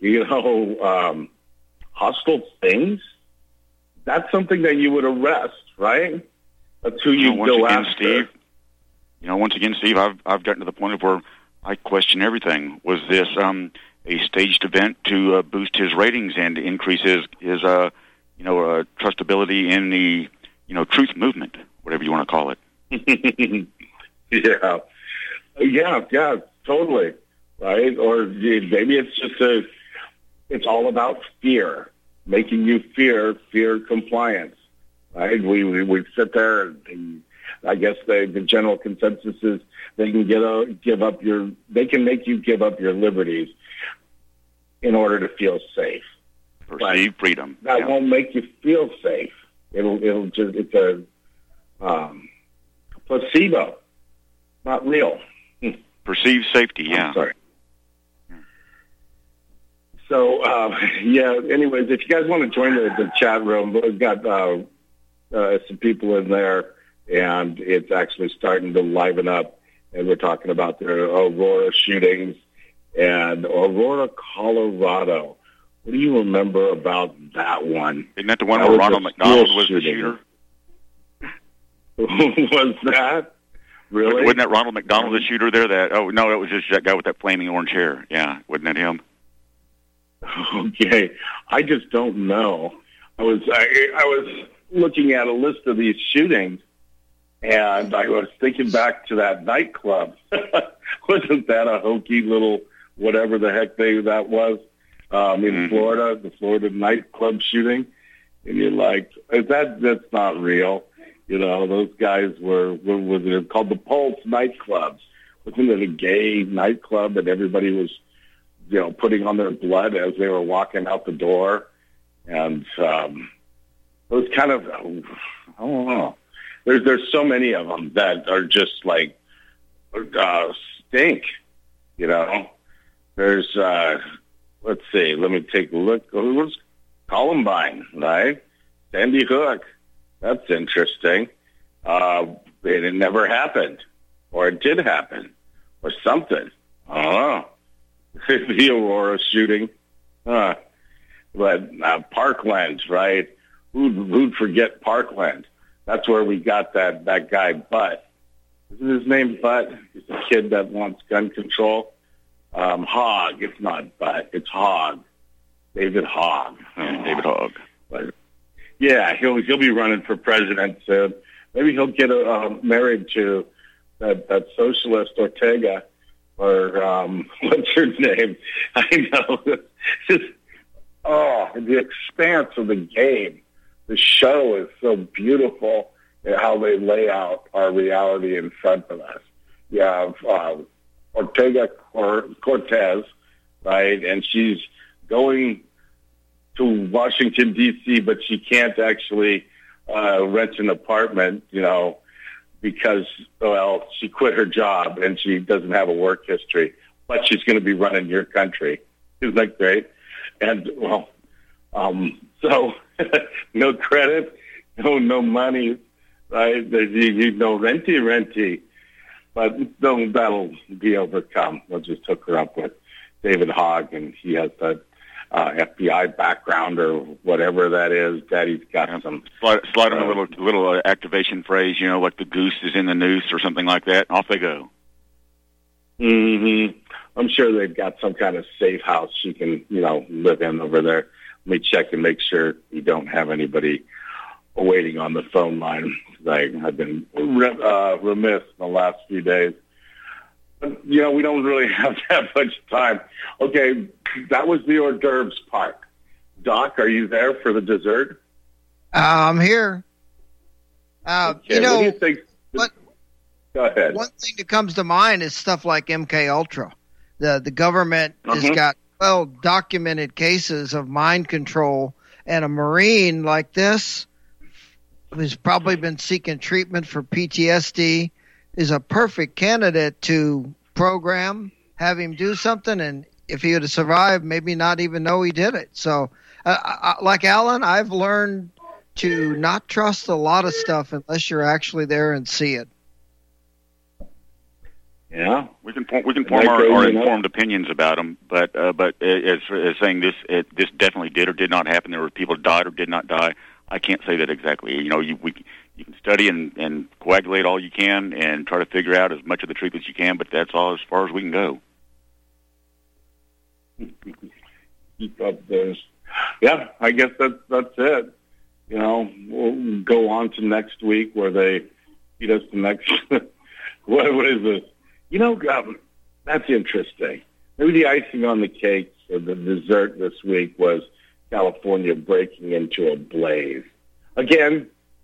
hostile things, that's something that you would arrest right? That's who you go after. Steve, once again, Steve, I've gotten to the point of where I question everything. Was this a staged event to boost his ratings and increase his trustability in the truth movement, whatever you want to call it? Yeah, totally, right? Or maybe it's just it's all about fear, making you fear compliance, right? We sit there and I guess the general consensus is they can they can make you give up your liberties in order to feel safe. Perceived freedom. That won't make you feel safe. It's a placebo, not real. Perceived safety, yeah. I'm sorry. So, anyways, if you guys want to join the chat room, we've got some people in there, and it's actually starting to liven up, and we're talking about the Aurora shootings and Aurora, Colorado. What do you remember about that one? Isn't that the one where Ronald McDonald was the shooter? Was that? Really? Wasn't that Ronald McDonald the shooter there? It was just that guy with that flaming orange hair. Yeah, wasn't that him? Okay, I just don't know. I was looking at a list of these shootings, and I was thinking back to that nightclub. Wasn't that a hokey little whatever the heck that was in Florida, the Florida nightclub shooting? And you're like, that's not real. Those guys was it called the Pulse nightclubs? Wasn't it a gay nightclub that everybody was, putting on their blood as they were walking out the door? And it was kind of, I don't know. There's so many of them that are just like stink. There's let's see. Let me take a look. It was Columbine, right? Sandy Hook. That's interesting. It never happened, or it did happen, or something. I don't know. The Aurora shooting. But Parkland, right? Who'd forget Parkland? That's where we got that guy Butt. Isn't his name Butt? He's a kid that wants gun control. Hogg. It's not Butt. It's Hogg. David Hogg. David Hogg. But, yeah, he'll be running for president soon. Maybe he'll get married to that socialist Ortega, or what's her name? I know. Just the expanse of the game. The show is so beautiful in how they lay out our reality in front of us. You have Ortega Cortez, right, and she's going to Washington, D.C., but she can't actually rent an apartment, because, she quit her job and she doesn't have a work history, but she's going to be running your country. Isn't that great? And, so no credit, no money, right? There's no renty. But that'll be overcome. We'll just hook her up with David Hogg, and he has that FBI background or whatever that is. Daddy's got some. Slide on a little activation phrase, like the goose is in the noose or something like that. Off they go. Mm-hmm. I'm sure they've got some kind of safe house she can, live in over there. Let me check and make sure you don't have anybody waiting on the phone line. I've been remiss in the last few days. But, we don't really have that much time. Okay, that was the hors d'oeuvres part. Doc, are you there for the dessert? I'm here. Okay, what do you think? Go ahead. One thing that comes to mind is stuff like MK Ultra. The government has got well-documented cases of mind control, and a Marine like this, who's probably been seeking treatment for PTSD, is a perfect candidate to program, have him do something, and if he would have survived, maybe not even know he did it. So, like Alan, I've learned to not trust a lot of stuff unless you're actually there and see it. Yeah, we can form our informed opinions about them, but as saying this definitely did or did not happen. There were people who died or did not die. I can't say that exactly. You You can study and coagulate all you can and try to figure out as much of the truth as you can, but that's all as far as we can go. Keep up this. Yeah, I guess that's it. You know, we'll go on to next week where they feed us the next. What is this? You know, that's interesting. Maybe the icing on the cake or the dessert this week was California breaking into a blaze. Again.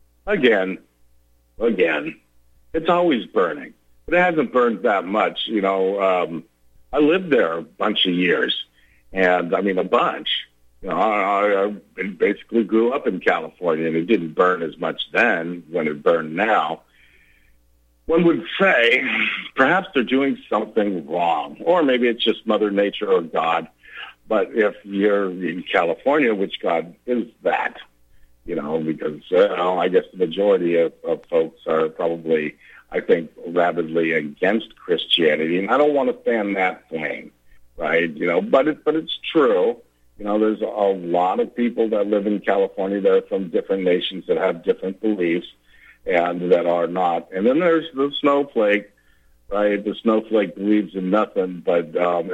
It's always burning, but it hasn't burned that much. You know, I lived there a bunch of years, and I mean a bunch. You know, I basically grew up in California, and it didn't burn as much then when it burned now. One would say perhaps they're doing something wrong, or maybe it's just Mother Nature or God. But if you're in California, which God is that? You know, because I guess the majority of folks are probably, I think, rabidly against Christianity, and I don't want to fan that flame, right? You know, but it's true. You know, there's a lot of people that live in California that are from different nations that have different beliefs and that are not. And then there's the snowflake, right? The snowflake believes in nothing but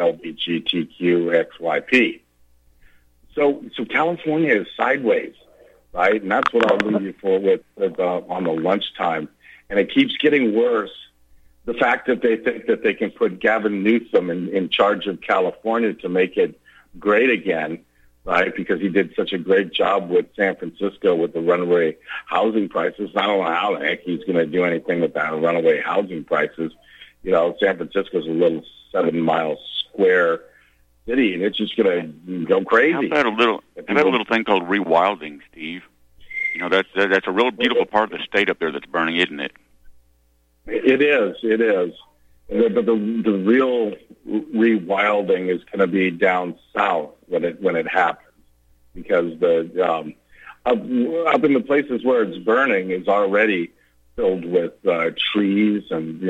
LGBTQXYP. So California is sideways. Right, and that's what I'll leave you with on the lunchtime. And it keeps getting worse. The fact that they think that they can put Gavin Newsom in charge of California to make it great again, right, because he did such a great job with San Francisco with the runaway housing prices. I don't know how the heck he's going to do anything with that runaway housing prices. You know, San Francisco's a little 7-mile square city, and it's just going to go crazy. How about a little thing called rewilding, Steve? You know, that's a real beautiful part of the state up there that's burning, isn't it? It is. But the real rewilding is going to be down south when it happens, because the up in the places where it's burning is already filled with trees and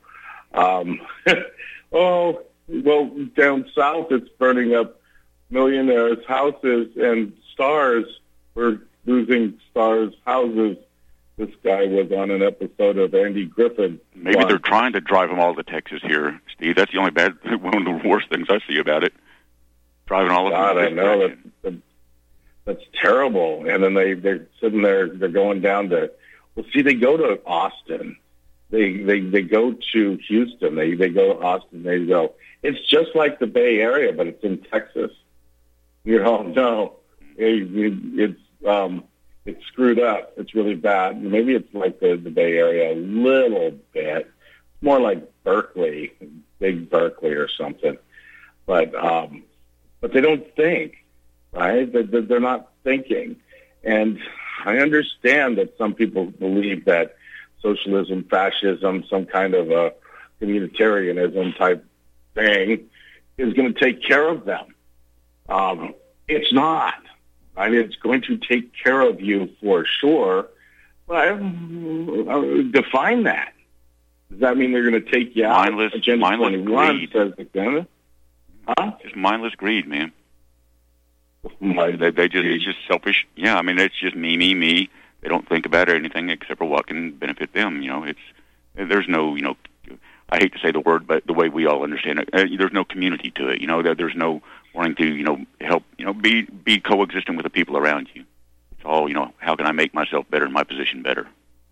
well, down south it's burning up millionaires' houses and stars. We're losing stars' houses. This guy was on an episode of Andy Griffith. Maybe they're trying to drive them all to Texas here, Steve. That's the only one of the worst things I see about it. Driving all of them. God, I know that's terrible. And then they're sitting there. They're going down to. Well, see, they go to Austin. They go to Houston. They go to Austin. They go. It's just like the Bay Area, but it's in Texas. You know, no, it's screwed up. It's really bad. Maybe it's like the Bay Area a little bit. It's more like Berkeley, big Berkeley or something. But they don't think, right? They're not thinking. And I understand that some people believe that socialism, fascism, some kind of a communitarianism type thing is going to take care of them. It's not. I mean, it's going to take care of you for sure, but define that. Does that mean they're going to take you out? Mindless greed. Says huh? Just mindless greed, man. It's just selfish. Yeah, I mean, it's just me. They don't think about anything except for what can benefit them. You know, there's no, I hate to say the word, but the way we all understand it, there's no community to it. You know, there's no wanting to, help, be coexisting with the people around you. It's all, how can I make myself better, my position better?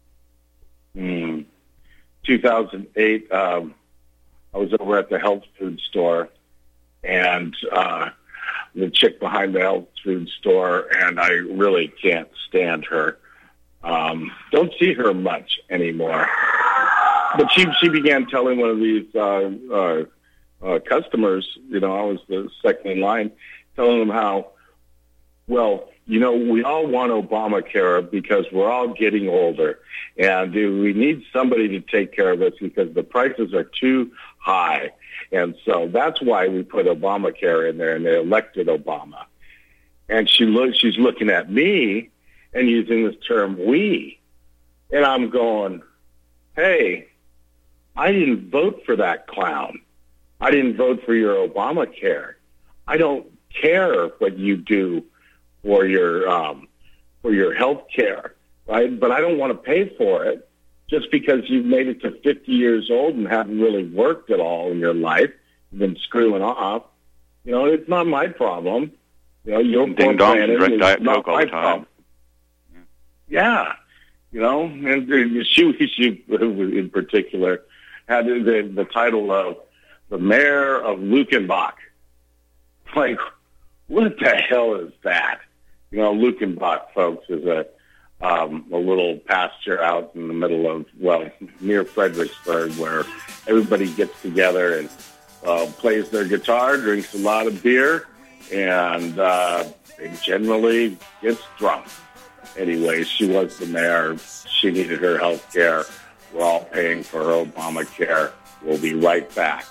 2008, I was over at the health food store, and the chick behind the health food store, and I really can't stand her. Don't see her much anymore. But she began telling one of these customers, I was the second in line, telling them how, well, we all want Obamacare because we're all getting older, and we need somebody to take care of us because the prices are too high. And so that's why we put Obamacare in there, and they elected Obama. And she's looking at me and using this term, we. And I'm going, hey, I didn't vote for that clown. I didn't vote for your Obamacare. I don't care what you do for your health care. right? But I don't want to pay for it just because you've made it to 50 years old and haven't really worked at all in your life. You've been screwing off. You know, it's not my problem. You know, your ding dong, drink Diet Coke all the time. Yeah. You know, and she in particular had the title of the Mayor of Luckenbach. Like, what the hell is that? You know, Luckenbach, folks, is a little pasture out in the middle of, well, near Fredericksburg, where everybody gets together and plays their guitar, drinks a lot of beer, and generally gets drunk. Anyway, she was the mayor. She needed her health care. We're all paying for her Obamacare. We'll be right back.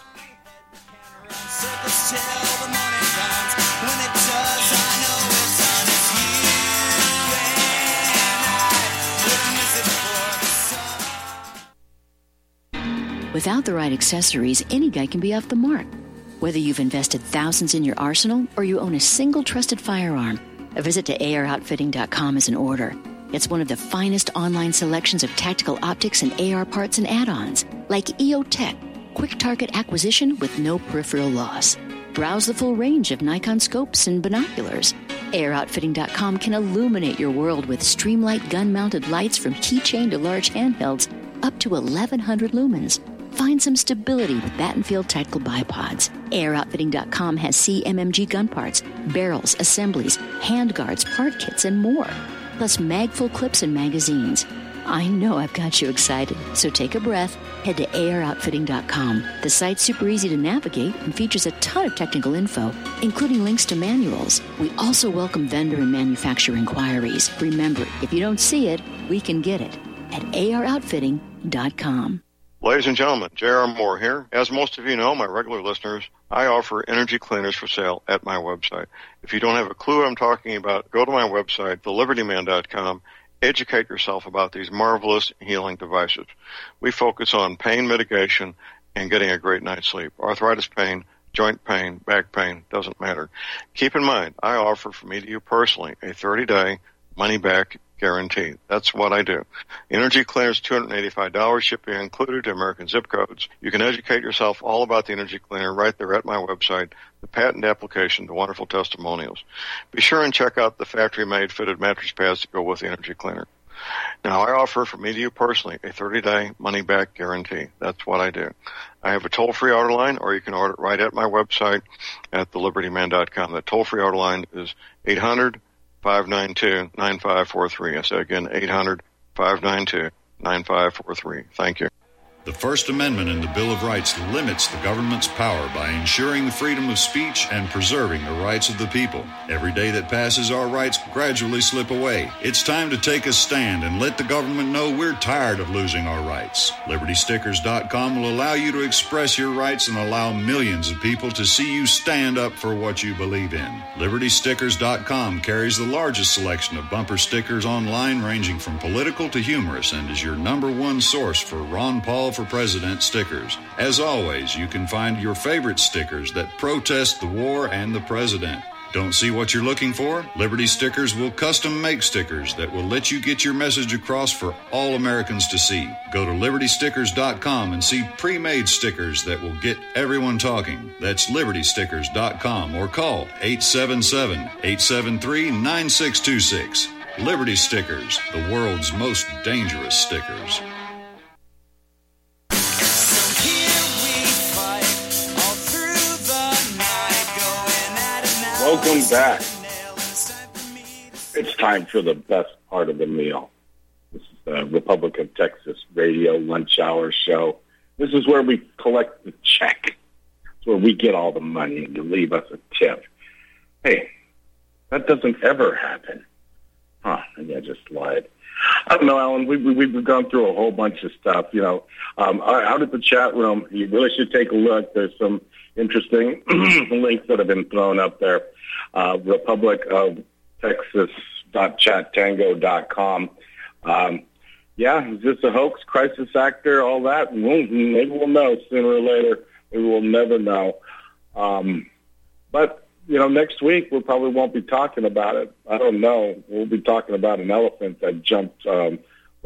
Without the right accessories, any guy can be off the mark. Whether you've invested thousands in your arsenal or you own a single trusted firearm, a visit to AROutfitting.com is in order. It's one of the finest online selections of tactical optics and AR parts and add-ons, like EOTech, quick target acquisition with no peripheral loss. Browse the full range of Nikon scopes and binoculars. AROutfitting.com can illuminate your world with Streamlight gun-mounted lights from keychain to large handhelds, up to 1,100 lumens. Find some stability with Battenfield Tactical Bipods. AROutfitting.com has CMMG gun parts, barrels, assemblies, handguards, part kits, and more. Plus mag-full clips and magazines. I know I've got you excited, so take a breath. Head to AROutfitting.com. The site's super easy to navigate and features a ton of technical info, including links to manuals. We also welcome vendor and manufacturer inquiries. Remember, if you don't see it, we can get it at AROutfitting.com. Ladies and gentlemen, J.R. Moore here. As most of you know, my regular listeners, I offer energy cleaners for sale at my website. If you don't have a clue what I'm talking about, go to my website, thelibertyman.com. Educate yourself about these marvelous healing devices. We focus on pain mitigation and getting a great night's sleep. Arthritis pain, joint pain, back pain, doesn't matter. Keep in mind, I offer from me to you personally a 30-day money-back guarantee. That's what I do. Energy cleaners, $285, shipping included to American zip codes. You can educate yourself all about the energy cleaner right there at my website, the patent application, the wonderful testimonials. Be sure and check out the factory-made fitted mattress pads to go with the energy cleaner. Now, I offer from me to you personally a 30-day money-back guarantee. That's what I do. I have a toll-free order line, or you can order it right at my website at thelibertyman.com. The toll-free order line is 800-592-9543. I say again, 800-592-9543. Thank you. The First Amendment in the Bill of Rights limits the government's power by ensuring the freedom of speech and preserving the rights of the people. Every day that passes, our rights gradually slip away. It's time to take a stand and let the government know we're tired of losing our rights. LibertyStickers.com will allow you to express your rights and allow millions of people to see you stand up for what you believe in. LibertyStickers.com carries the largest selection of bumper stickers online, ranging from political to humorous, and is your #1 source for Ron Paul for President stickers. As always, you can find your favorite stickers that protest the war and the president. Don't see what you're looking for? Liberty Stickers will custom make stickers that will let you get your message across for all Americans to see. Go to LibertyStickers.com and see pre-made stickers that will get everyone talking. That's LibertyStickers.com, or call 877-873-9626. Liberty Stickers, the world's most dangerous stickers. Welcome back. It's time for the best part of the meal. This is the Republic of Texas Radio Lunch Hour Show. This is where we collect the check. It's where we get all the money and you leave us a tip. Hey, that doesn't ever happen. Maybe I just lied. I don't know, Alan. We've gone through a whole bunch of stuff. You know, out at the chat room, you really should take a look. There's some interesting links that have been thrown up there. Republic of Texas.chattango.com. Yeah, is this a hoax, crisis actor, all that? Maybe we'll know sooner or later. Maybe we'll never know. But next week we probably won't be talking about it. I don't know. We'll be talking about an elephant that jumped, from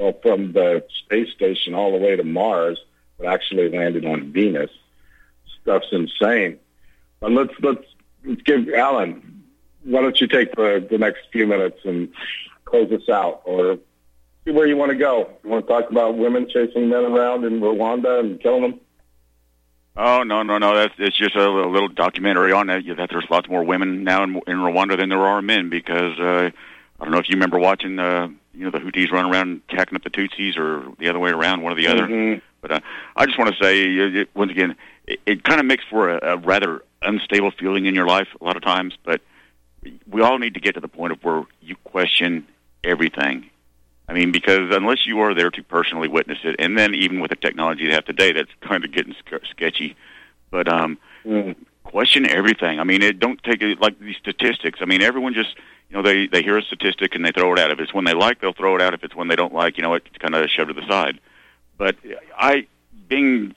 the space station all the way to Mars, but actually landed on Venus. Stuff's insane. But let's give Alan. Why don't you take the next few minutes and close us out, or see where you want to go? You want to talk about women chasing men around in Rwanda and killing them? Oh, no. It's just a little documentary on that. That there's lots more women now in Rwanda than there are men, because I don't know if you remember watching the Houthis run around hacking up the Tutsis, or the other way around, one or the other. Mm-hmm. But I just want to say, once again, it kind of makes for a rather unstable feeling in your life a lot of times, but we all need to get to the point of where you question everything. I mean, because unless you are there to personally witness it, and then even with the technology they have today, that's kind of getting sketchy. But question everything. I mean, don't take it like these statistics. I mean, everyone just, they hear a statistic and they throw it out. If it's one they like, they'll throw it out. If it's one they don't like, it's kind of shoved to the side. But being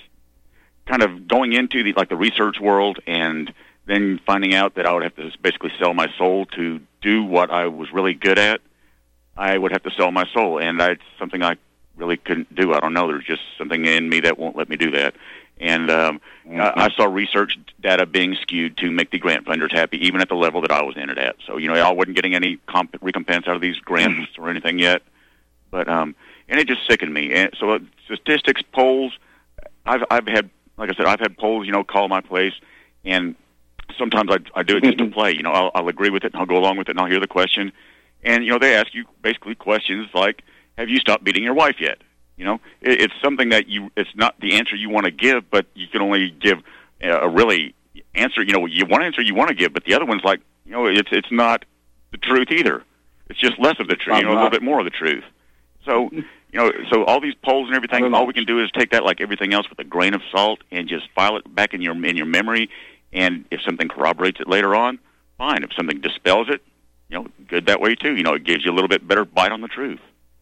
kind of going into the research world, and then finding out that I would have to basically sell my soul to do what I was really good at, I would have to sell my soul, and that's something I really couldn't do. I don't know. There's just something in me that won't let me do that. And I saw research data being skewed to make the grant funders happy, even at the level that I was in it at. So, I wasn't getting any recompense out of these grants or anything yet. But and it just sickened me. And so statistics, polls, I've had, like I said, I've had polls, call my place, and sometimes I do it just to play. I'll agree with it, and I'll go along with it, and I'll hear the question. And, they ask you basically questions like, have you stopped beating your wife yet? It's something that it's not the answer you want to give, but you can only give a really answer, one answer you want to give, but the other one's like, it's not the truth either. It's just less of the truth, a little bit more of the truth. So, so all these polls and everything, all we can do is take that like everything else with a grain of salt and just file it back in your memory. And if something corroborates it later on, fine. If something dispels it, good that way too. It gives you a little bit better bite on the truth.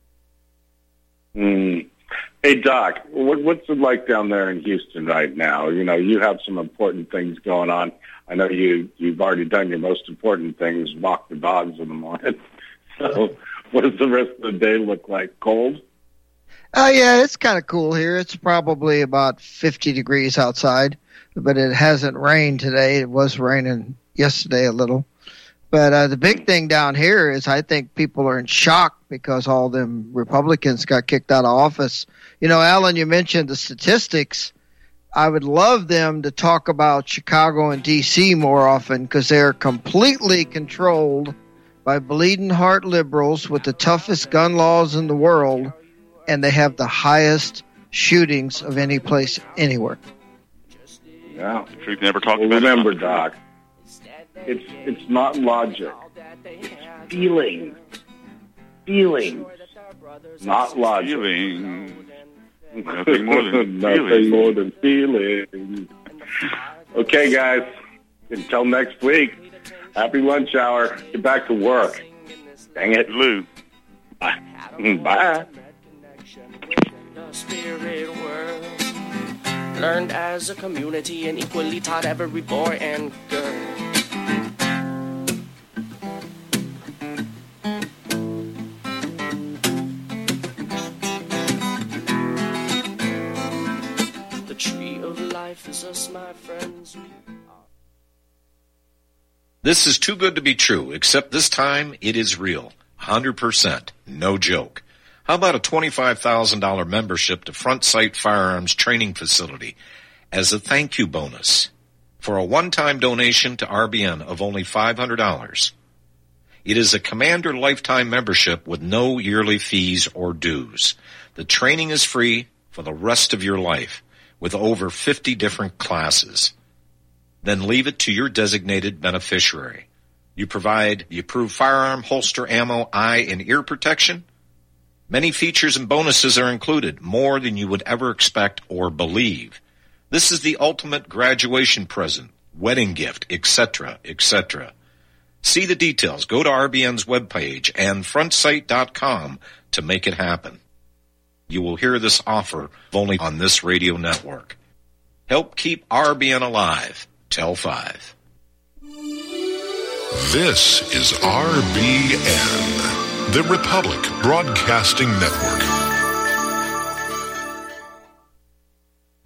Hey, Doc, what's it like down there in Houston right now? You have some important things going on. I know you've already done your most important things, walk the dogs in the morning. So what does the rest of the day look like? Cold? Yeah, it's kind of cool here. It's probably about 50 degrees outside, but it hasn't rained today. It was raining yesterday a little. But the big thing down here is I think people are in shock because all them Republicans got kicked out of office. Alan, you mentioned the statistics. I would love them to talk about Chicago and D.C. more often, because they're completely controlled by bleeding heart liberals with the toughest gun laws in the world, and they have the highest shootings of any place anywhere. Yeah. The truth never talked about. Remember, Doc, it's not logic. It's feeling. Feeling. Not logic. Feeling. Nothing more than Nothing more than feeling. Okay, guys. Until next week. Happy lunch hour. Get back to work. Dang it. Lou. Bye. Bye. Spirit world, learned as a community and equally taught every boy and girl. The tree of life is us, my friends. This is too good to be true, except this time it is real. 100%. No joke. How about a $25,000 membership to Front Sight Firearms Training Facility as a thank you bonus for a one-time donation to RBN of only $500? It is a Commander lifetime membership with no yearly fees or dues. The training is free for the rest of your life with over 50 different classes. Then leave it to your designated beneficiary. You provide the approved firearm, holster, ammo, eye, and ear protection. Many features and bonuses are included, more than you would ever expect or believe. This is the ultimate graduation present, wedding gift, etc., etc. See the details. Go to RBN's webpage and frontsight.com to make it happen. You will hear this offer only on this radio network. Help keep RBN alive. Tell 5. This is RBN, the Republic Broadcasting Network.